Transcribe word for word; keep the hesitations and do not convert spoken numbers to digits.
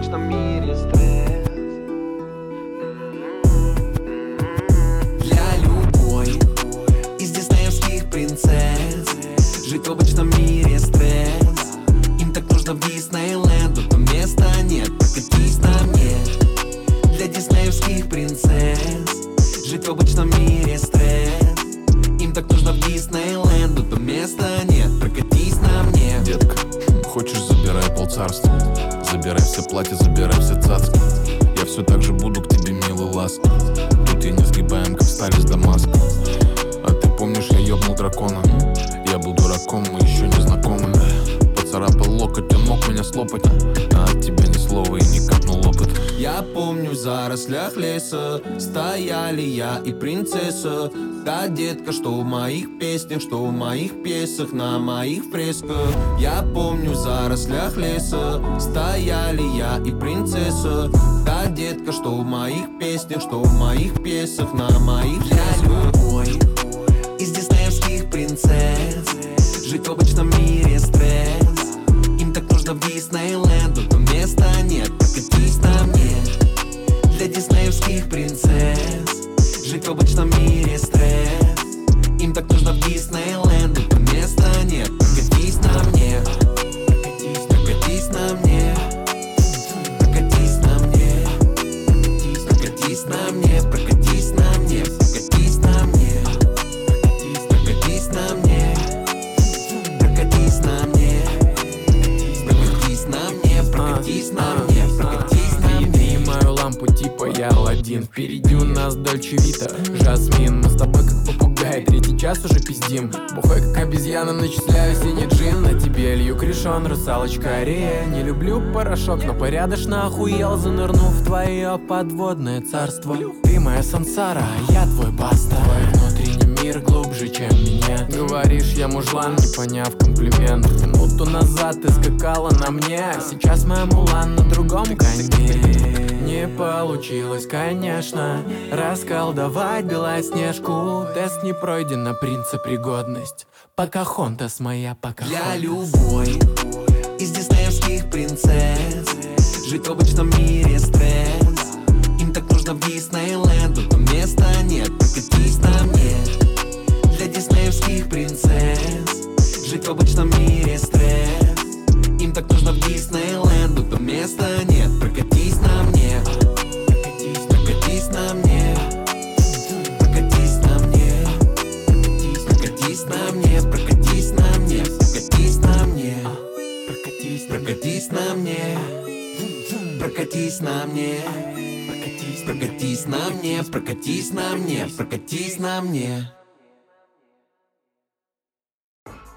обычном мире стресс. Для любой из диснеевских принцесс жить в обычном мире стресс. Им так нужно в Диснейленд, но места нет, прокатись на мне. Для диснеевских принцесс жить в обычном мире стресс. Им так нужно в Диснейленд, но места нет, прокатись на мне. Детка, хочешь, забирай полцарства. Забирай все платья, забирай все цацки. Я все так же буду к тебе милый ласки. Тут я не сгибаем, как сталь из Дамаска. А ты помнишь, я ёбнул дракона. Я был дураком, мы еще не знакомы. Поцарапал локоть, он мог меня слопать, а от тебя ни слова и не капнул опыт. Я помню, в зарослях леса стояли я и принцесса. Та детка, что в моих песнях, что в моих пьесах, на моих фресках. Я помню, в зарослях леса стояли я и принцесса. Та детка, что в моих песнях, что в моих пьесах, на моих фресках. Для любой из диснеевских принцесс жить в обычном мире стресс. Им так нужно в Диснейленд, но места нет, прокатись на мне. Для диснеевских принцесс жить в обычном мире стресс. Им так нужно в Диснейленд, но места нет, прокатись на мне. Прокатись на мне. Прокатись на мне. Прокатись на мне. Прокатись на мне. Прокатись на мне. Прокатись на мне. Прокатись на мне. Прокатись на мне. Прокатись на мне. Прокатись на мне. Види мою лампу, типа я Аладдин. Впереди у нас Дольче Вита, Жасмин. Мы с тобой как попугай, третий час уже пиздим. Бухой как обезьяна, начисляю синий джин. На тебе лью кришон, русалочка Арея. Не люблю порошок, но порядочно охуел, занырнув в твое подводное царство. Ты моя сансара, а я твой баста. Твой внутренний мир глубже, чем меня. Говоришь, я мужлан, не поняв комплимент. Минуту назад ты скакала на мне, а сейчас моя Мулан на другом коне. Не получилось, конечно, расколдовать Белоснежку. Тест не пройден на принципригодность. Покахонтас моя Покахонтас. Для любой из диснеевских принцесс жить в обычном мире стресс. Им так нужно в Диснейленд, но места нет, прокатись на мне. Для диснеевских принцесс жить в обычном мире стресс. Им так нужно в Диснейленд, но места нет, прокатись на мне. Прокатись на мне. Прокатись на мне. Прокатись на мне. Прокатись на мне. Прокатись на мне. Прокатись, прокатись на мне. Прокатись на мне. Прокатись, прокатись на мне. Прокатись на мне. Прокатись на мне.